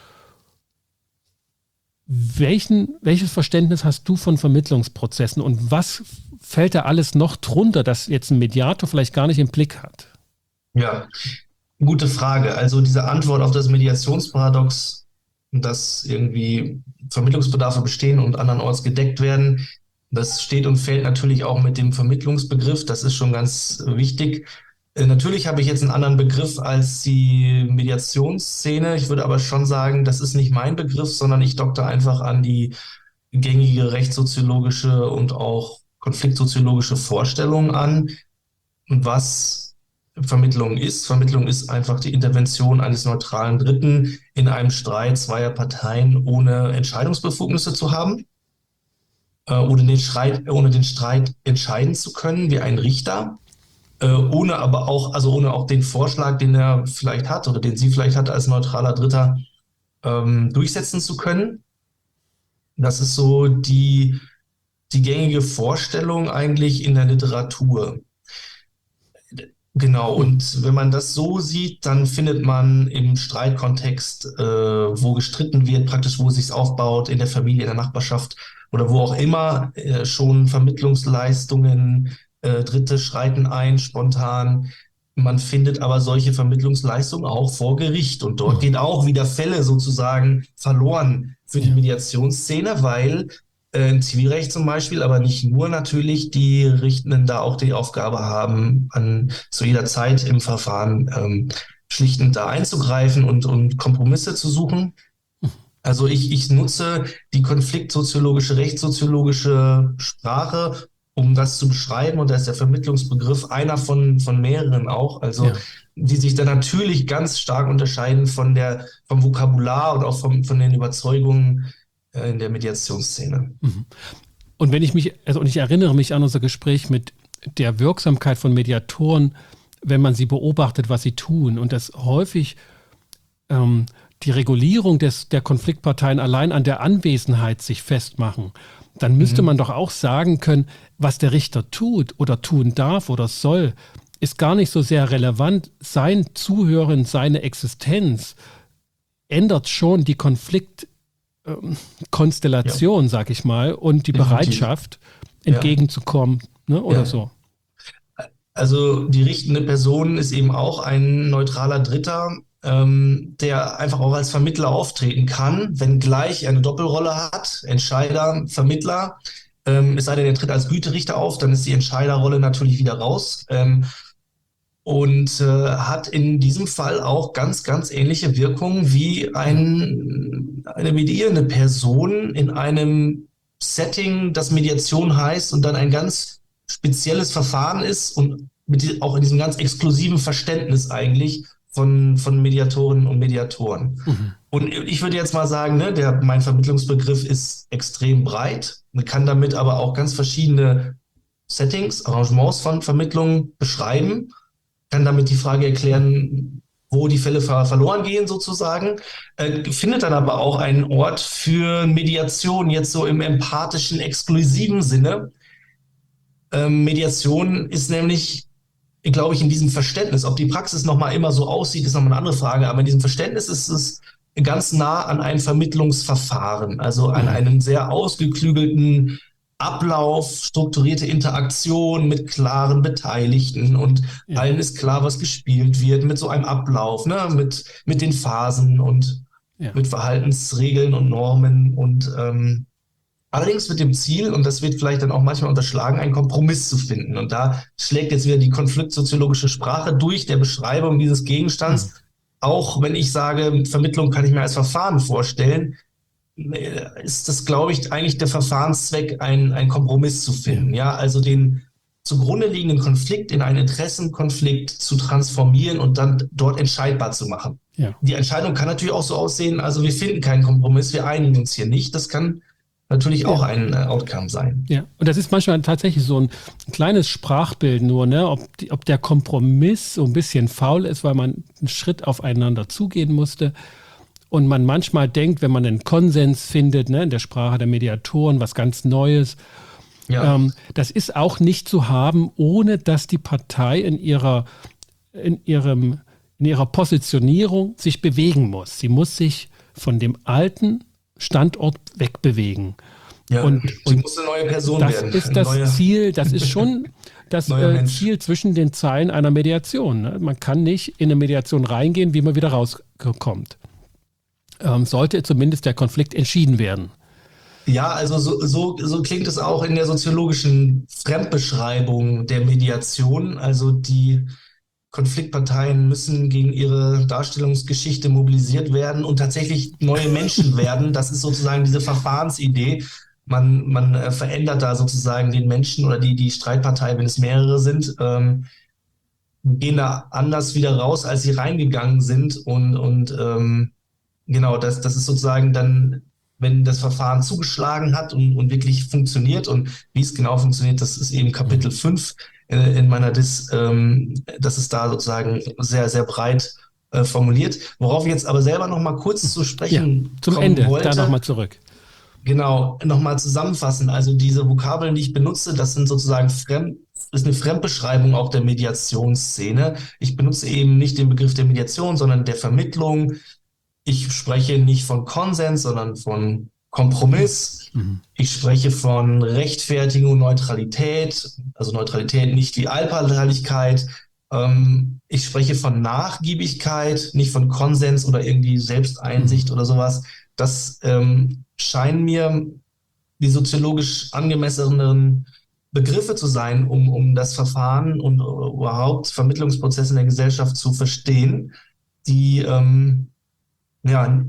Speaker 1: Welchen, welches Verständnis hast du von Vermittlungsprozessen und was fällt da alles noch drunter, das jetzt ein Mediator vielleicht gar nicht im Blick hat?
Speaker 2: Ja, gute Frage. Also diese Antwort auf das Mediationsparadox, dass irgendwie Vermittlungsbedarfe bestehen und andernorts gedeckt werden, das steht und fällt natürlich auch mit dem Vermittlungsbegriff. Das ist schon ganz wichtig. Äh, natürlich habe ich jetzt einen anderen Begriff als die Mediationsszene. Ich würde aber schon sagen, das ist nicht mein Begriff, sondern ich dokte einfach an die gängige rechtssoziologische und auch konfliktsoziologische Vorstellung an, was Vermittlung ist. Vermittlung ist einfach die Intervention eines neutralen Dritten in einem Streit zweier Parteien, ohne Entscheidungsbefugnisse zu haben. Ohne den, Streit, ohne den Streit entscheiden zu können, wie ein Richter, äh, ohne aber auch, also ohne auch den Vorschlag, den er vielleicht hat oder den sie vielleicht hat als neutraler Dritter, ähm, durchsetzen zu können. Das ist so die, die gängige Vorstellung eigentlich in der Literatur. Genau, und wenn man das so sieht, dann findet man im Streitkontext, äh, wo gestritten wird, praktisch wo es sich aufbaut, in der Familie, in der Nachbarschaft, oder wo auch immer äh, schon Vermittlungsleistungen, äh, Dritte schreiten ein, spontan. Man findet aber solche Vermittlungsleistungen auch vor Gericht. Und dort gehen auch wieder Fälle sozusagen verloren für die Mediationsszene, weil äh, im Zivilrecht zum Beispiel, aber nicht nur natürlich, die Richtenden da auch die Aufgabe haben, an zu jeder Zeit im Verfahren ähm, schlichtend da einzugreifen und, und Kompromisse zu suchen. Also ich, ich nutze die konfliktsoziologische, rechtssoziologische Sprache, um das zu beschreiben. Und da ist der Vermittlungsbegriff einer von, von mehreren auch, also ja. die sich dann natürlich ganz stark unterscheiden von der, vom Vokabular und auch vom, von den Überzeugungen äh, in der Mediationsszene.
Speaker 1: Und wenn ich mich, also und ich erinnere mich an unser Gespräch mit der Wirksamkeit von Mediatoren, wenn man sie beobachtet, was sie tun und das häufig ähm, die Regulierung des, der Konfliktparteien allein an der Anwesenheit sich festmachen, dann müsste mhm. man doch auch sagen können, was der Richter tut oder tun darf oder soll, ist gar nicht so sehr relevant. Sein Zuhören, seine Existenz ändert schon die Konfliktkonstellation, ähm, ja. sag ich mal, und die Bereitschaft, ja. entgegenzukommen, ne, oder ja. so.
Speaker 2: Also die richtende Person ist eben auch ein neutraler Dritter, ähm, der einfach auch als Vermittler auftreten kann, wenngleich er eine Doppelrolle hat, Entscheider, Vermittler. Ähm, es sei denn, er tritt als Güterichter auf, dann ist die Entscheiderrolle natürlich wieder raus. Ähm, und äh, hat in diesem Fall auch ganz, ganz ähnliche Wirkungen wie ein, eine medierende Person in einem Setting, das Mediation heißt und dann ein ganz spezielles Verfahren ist und mit, auch in diesem ganz exklusiven Verständnis eigentlich von, von Mediatorinnen und Mediatoren. Mhm. Und ich würde jetzt mal sagen, ne, der, mein Vermittlungsbegriff ist extrem breit. Man kann damit aber auch ganz verschiedene Settings, Arrangements von Vermittlungen beschreiben, kann damit die Frage erklären, wo die Fälle ver- verloren gehen sozusagen, äh, findet dann aber auch einen Ort für Mediation, jetzt so im empathischen, exklusiven Sinne. Ähm, Mediation ist nämlich, glaube ich, in diesem Verständnis, ob die Praxis nochmal immer so aussieht, ist nochmal eine andere Frage, aber in diesem Verständnis ist es ganz nah an einem Vermittlungsverfahren, also an einem sehr ausgeklügelten Ablauf, strukturierte Interaktion mit klaren Beteiligten und ja. allen ist klar, was gespielt wird, mit so einem Ablauf, ne, mit, mit den Phasen und ja. mit Verhaltensregeln und Normen und ähm, allerdings mit dem Ziel, und das wird vielleicht dann auch manchmal unterschlagen, einen Kompromiss zu finden. Und da schlägt jetzt wieder die konfliktsoziologische Sprache durch der Beschreibung dieses Gegenstands. Mhm. Auch wenn ich sage, Vermittlung kann ich mir als Verfahren vorstellen, ist das, glaube ich, eigentlich der Verfahrenszweck, einen, einen Kompromiss zu finden. Ja, also den zugrunde liegenden Konflikt in einen Interessenkonflikt zu transformieren und dann dort entscheidbar zu machen. Ja. Die Entscheidung kann natürlich auch so aussehen, also wir finden keinen Kompromiss, wir einigen uns hier nicht. Das kann natürlich auch ja. ein äh, Outcome sein.
Speaker 1: Ja, und das ist manchmal tatsächlich so ein kleines Sprachbild nur, ne? ob, die, ob der Kompromiss so ein bisschen faul ist, weil man einen Schritt aufeinander zugehen musste und man manchmal denkt, wenn man einen Konsens findet, ne, in der Sprache der Mediatoren, was ganz Neues, ja. ähm, das ist auch nicht zu haben, ohne dass die Partei in ihrer, in ihrem, in ihrer Positionierung sich bewegen muss. Sie muss sich von dem alten Standort wegbewegen.
Speaker 2: Ja, und, sie und muss eine neue Person
Speaker 1: das
Speaker 2: werden.
Speaker 1: Das ist das neue Ziel, das ist schon das äh, Ziel zwischen den Zeilen einer Mediation. Ne? Man kann nicht in eine Mediation reingehen, wie man wieder rauskommt. Ähm, sollte zumindest der Konflikt entschieden werden.
Speaker 2: Ja, also so, so, so klingt es auch in der soziologischen Fremdbeschreibung der Mediation. Also die Konfliktparteien müssen gegen ihre Darstellungsgeschichte mobilisiert werden und tatsächlich neue Menschen werden. Das ist sozusagen diese Verfahrensidee. Man, man äh, verändert da sozusagen den Menschen oder die, die Streitpartei, wenn es mehrere sind, ähm, gehen da anders wieder raus, als sie reingegangen sind. Und, und ähm, genau, das, das ist sozusagen dann, wenn das Verfahren zugeschlagen hat und, und wirklich funktioniert. Und wie es genau funktioniert, das ist eben Kapitel fünf in meiner Dis, ähm, das ist da sozusagen sehr, sehr breit äh, formuliert. Worauf ich jetzt aber selber noch mal kurz zu sprechen
Speaker 1: ja, zum Ende, wollte, da noch mal zurück.
Speaker 2: Genau, noch mal zusammenfassen. Also diese Vokabeln, die ich benutze, das sind sozusagen fremd, ist eine Fremdbeschreibung auch der Mediationsszene. Ich benutze eben nicht den Begriff der Mediation, sondern der Vermittlung. Ich spreche nicht von Konsens, sondern von Kompromiss. Mhm. Ich spreche von Rechtfertigung und Neutralität, also Neutralität nicht wie Allparteilichkeit. Ähm, ich spreche von Nachgiebigkeit, nicht von Konsens oder irgendwie Selbsteinsicht mhm. oder sowas. Das ähm, scheinen mir die soziologisch angemessenen Begriffe zu sein, um, um das Verfahren und überhaupt Vermittlungsprozesse in der Gesellschaft zu verstehen, die ähm, ja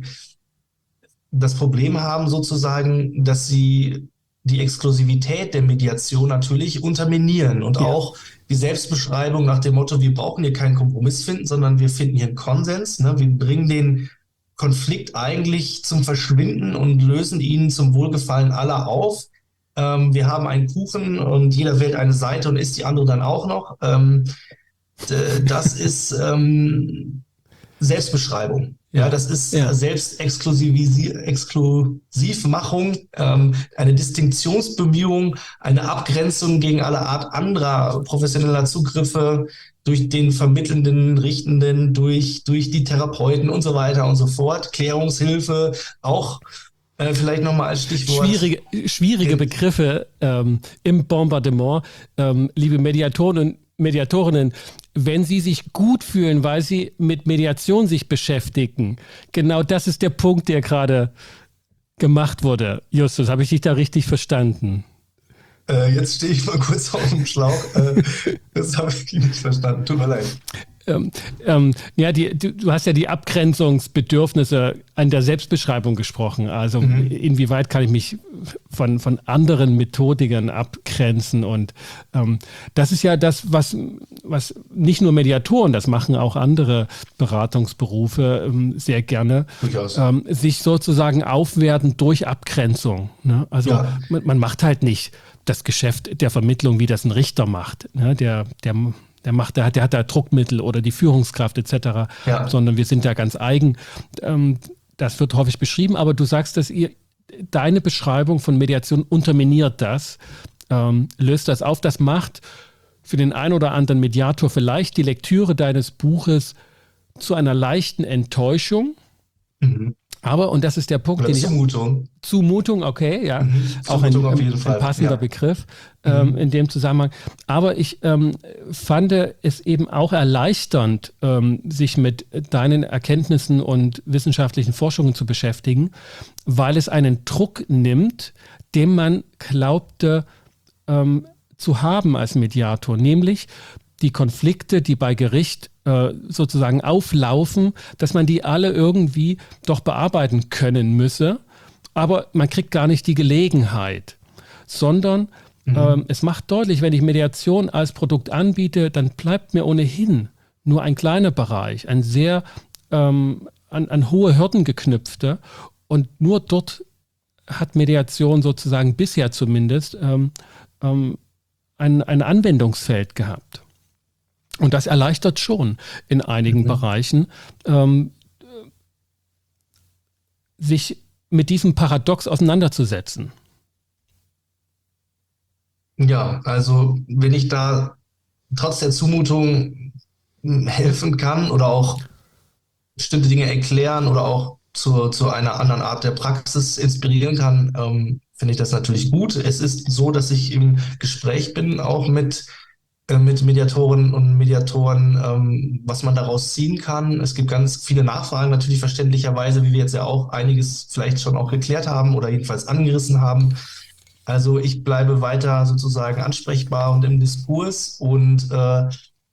Speaker 2: das Problem haben sozusagen, dass sie die Exklusivität der Mediation natürlich unterminieren und ja. auch die Selbstbeschreibung nach dem Motto, wir brauchen hier keinen Kompromiss finden, sondern wir finden hier einen Konsens. Ne? Wir bringen den Konflikt eigentlich zum Verschwinden und lösen ihn zum Wohlgefallen aller auf. Ähm, wir haben einen Kuchen und jeder wählt eine Seite und isst die andere dann auch noch. Ähm, d- das ist ähm, Selbstbeschreibung. Ja, das ist ja. Selbstexklusivmachung, ähm, eine Distinktionsbemühung, eine Abgrenzung gegen alle Art anderer professioneller Zugriffe durch den Vermittelnden, Richtenden, durch, durch die Therapeuten und so weiter und so fort. Klärungshilfe, auch äh, vielleicht nochmal als Stichwort.
Speaker 1: Schwierige, schwierige Begriffe ähm, im Bombardement, ähm, liebe Mediatoren und Mediatorinnen, wenn sie sich gut fühlen, weil sie mit Mediation sich beschäftigen. Genau das ist der Punkt, der gerade gemacht wurde. Justus, habe ich dich da richtig verstanden?
Speaker 2: Äh, jetzt stehe ich mal kurz auf dem Schlauch. Äh, das habe ich nicht verstanden. Tut mir leid.
Speaker 1: ähm, ähm, ja, die, du, du hast ja die Abgrenzungsbedürfnisse an der Selbstbeschreibung gesprochen. Also mhm. inwieweit kann ich mich von, von anderen Methodikern abgrenzen? Und ähm, das ist ja das, was, was nicht nur Mediatoren, das machen auch andere Beratungsberufe ähm, sehr gerne, ähm, sich sozusagen aufwerten durch Abgrenzung. Ne? Also ja. man, man macht halt nicht das Geschäft der Vermittlung, wie das ein Richter macht. Ne? Der, der, der macht, der hat, der hat da Druckmittel oder die Führungskraft et cetera. Ja. Sondern wir sind da ganz eigen. Ähm, das wird häufig beschrieben, aber du sagst, dass ihr deine Beschreibung von Mediation unterminiert das, ähm, löst das auf. Das macht für den einen oder anderen Mediator vielleicht die Lektüre deines Buches zu einer leichten Enttäuschung. Mhm. Aber, und das ist der Punkt,
Speaker 2: Oder
Speaker 1: den
Speaker 2: Zumutung.
Speaker 1: ich... Zumutung, okay, ja.
Speaker 2: Mhm.
Speaker 1: Auch ein,
Speaker 2: auf jeden
Speaker 1: ein,
Speaker 2: Fall.
Speaker 1: ein passender
Speaker 2: ja.
Speaker 1: Begriff ähm, mhm. in dem Zusammenhang. Aber ich ähm, fand es eben auch erleichternd, ähm, sich mit deinen Erkenntnissen und wissenschaftlichen Forschungen zu beschäftigen, weil es einen Druck nimmt, den man glaubte ähm, zu haben als Mediator, nämlich die Konflikte, die bei Gericht äh, sozusagen auflaufen, dass man die alle irgendwie doch bearbeiten können müsse, aber man kriegt gar nicht die Gelegenheit, sondern mhm. ähm, es macht deutlich, wenn ich Mediation als Produkt anbiete, dann bleibt mir ohnehin nur ein kleiner Bereich, ein sehr ähm, an, an hohe Hürden geknüpfter, und nur dort hat Mediation sozusagen bisher zumindest ähm, ähm, ein, ein Anwendungsfeld gehabt. Und das erleichtert schon in einigen mhm. Bereichen, ähm, sich mit diesem Paradox auseinanderzusetzen.
Speaker 2: Ja, also wenn ich da trotz der Zumutung helfen kann oder auch bestimmte Dinge erklären oder auch zu, zu einer anderen Art der Praxis inspirieren kann, ähm, finde ich das natürlich gut. Es ist so, dass ich im Gespräch bin, auch mit mit Mediatorinnen und Mediatoren, ähm, was man daraus ziehen kann. Es gibt ganz viele Nachfragen, natürlich verständlicherweise, wie wir jetzt ja auch einiges vielleicht schon auch geklärt haben oder jedenfalls angerissen haben. Also ich bleibe weiter sozusagen ansprechbar und im Diskurs und äh,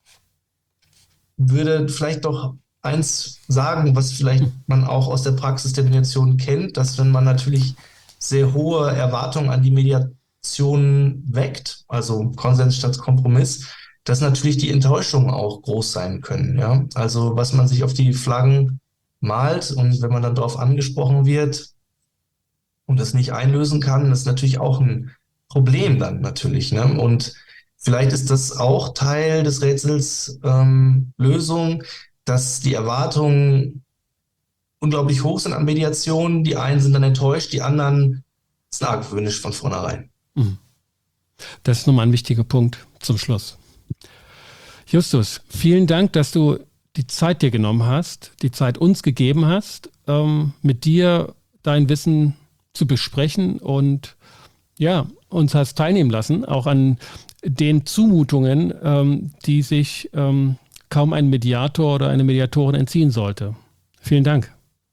Speaker 2: würde vielleicht doch eins sagen, was vielleicht man auch aus der Praxis der Mediation kennt, dass wenn man natürlich sehr hohe Erwartungen an die Mediation weckt, also Konsens statt Kompromiss, dass natürlich die Enttäuschungen auch groß sein können. Ja? Also was man sich auf die Flaggen malt und wenn man dann darauf angesprochen wird und das nicht einlösen kann, ist natürlich auch ein Problem dann natürlich. Ne? Und vielleicht ist das auch Teil des Rätsels ähm, Lösung, dass die Erwartungen unglaublich hoch sind an Mediation. Die einen sind dann enttäuscht, die anderen sind argwöhnisch von vornherein.
Speaker 1: Das ist nochmal ein wichtiger Punkt zum Schluss. Justus, vielen Dank, dass du die Zeit dir genommen hast, die Zeit uns gegeben hast, ähm, mit dir dein Wissen zu besprechen und ja, uns hast teilnehmen lassen, auch an den Zumutungen, ähm, die sich ähm, kaum ein Mediator oder eine Mediatorin entziehen sollte. Vielen Dank.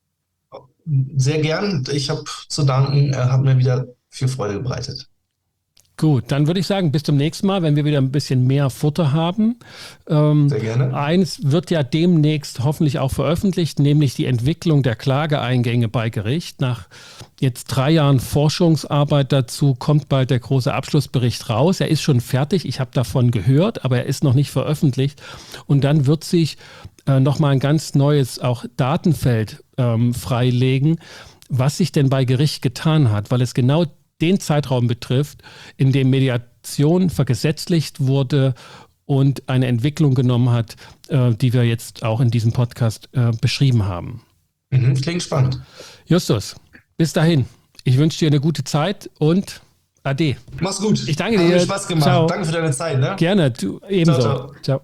Speaker 2: Sehr gern. Ich habe zu danken. Er hat mir wieder viel Freude bereitet.
Speaker 1: Gut, dann würde ich sagen, bis zum nächsten Mal, wenn wir wieder ein bisschen mehr Futter haben. Ähm,
Speaker 2: Sehr gerne.
Speaker 1: Eins wird ja demnächst hoffentlich auch veröffentlicht, nämlich die Entwicklung der Klageeingänge bei Gericht. Nach jetzt drei Jahren Forschungsarbeit dazu kommt bald der große Abschlussbericht raus. Er ist schon fertig, ich habe davon gehört, aber er ist noch nicht veröffentlicht. Und dann wird sich äh, nochmal ein ganz neues auch Datenfeld ähm, freilegen, was sich denn bei Gericht getan hat, weil es genau den Zeitraum betrifft, in dem Mediation vergesetzlicht wurde und eine Entwicklung genommen hat, äh, die wir jetzt auch in diesem Podcast äh, beschrieben haben.
Speaker 2: Mhm, klingt spannend.
Speaker 1: Justus, bis dahin. Ich wünsche dir eine gute Zeit und Ade.
Speaker 2: Mach's gut.
Speaker 1: Ich danke
Speaker 2: Hat
Speaker 1: dir.
Speaker 2: mir Spaß gemacht.
Speaker 1: Ciao.
Speaker 2: Danke für deine Zeit. Ne?
Speaker 1: Gerne, du ebenso. Ciao, ciao. Ciao.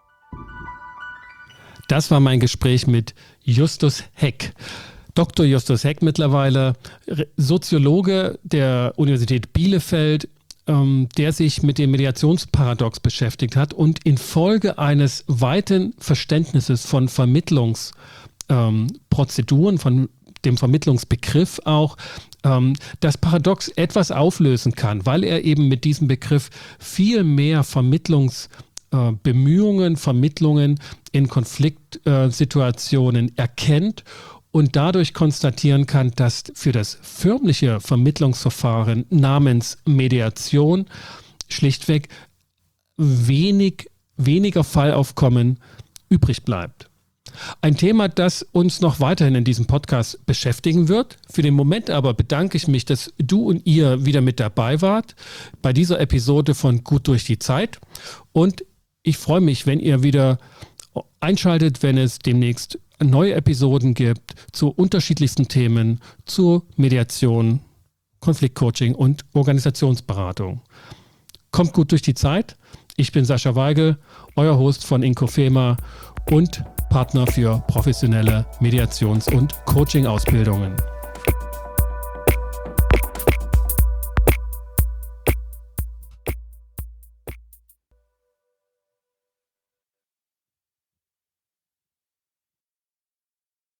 Speaker 1: Das war mein Gespräch mit Justus Heck. Doktor Justus Heck mittlerweile, Soziologe der Universität Bielefeld, ähm, der sich mit dem Mediationsparadox beschäftigt hat und infolge eines weiten Verständnisses von Vermittlungsprozeduren, ähm, von dem Vermittlungsbegriff auch, ähm, das Paradox etwas auflösen kann, weil er eben mit diesem Begriff viel mehr Vermittlungs äh, Bemühungen, Vermittlungen in Konfliktsituationen äh, erkennt und dadurch konstatieren kann, dass für das förmliche Vermittlungsverfahren namens Mediation schlichtweg wenig, weniger Fallaufkommen übrig bleibt. Ein Thema, das uns noch weiterhin in diesem Podcast beschäftigen wird. Für den Moment aber bedanke ich mich, dass du und ihr wieder mit dabei wart bei dieser Episode von Gut durch die Zeit. Und ich freue mich, wenn ihr wieder einschaltet, wenn es demnächst neue Episoden gibt zu unterschiedlichsten Themen, zur Mediation, Konfliktcoaching und Organisationsberatung. Kommt gut durch die Zeit. Ich bin Sascha Weigel, euer Host von Inkofema und Partner für professionelle Mediations- und Coaching-Ausbildungen.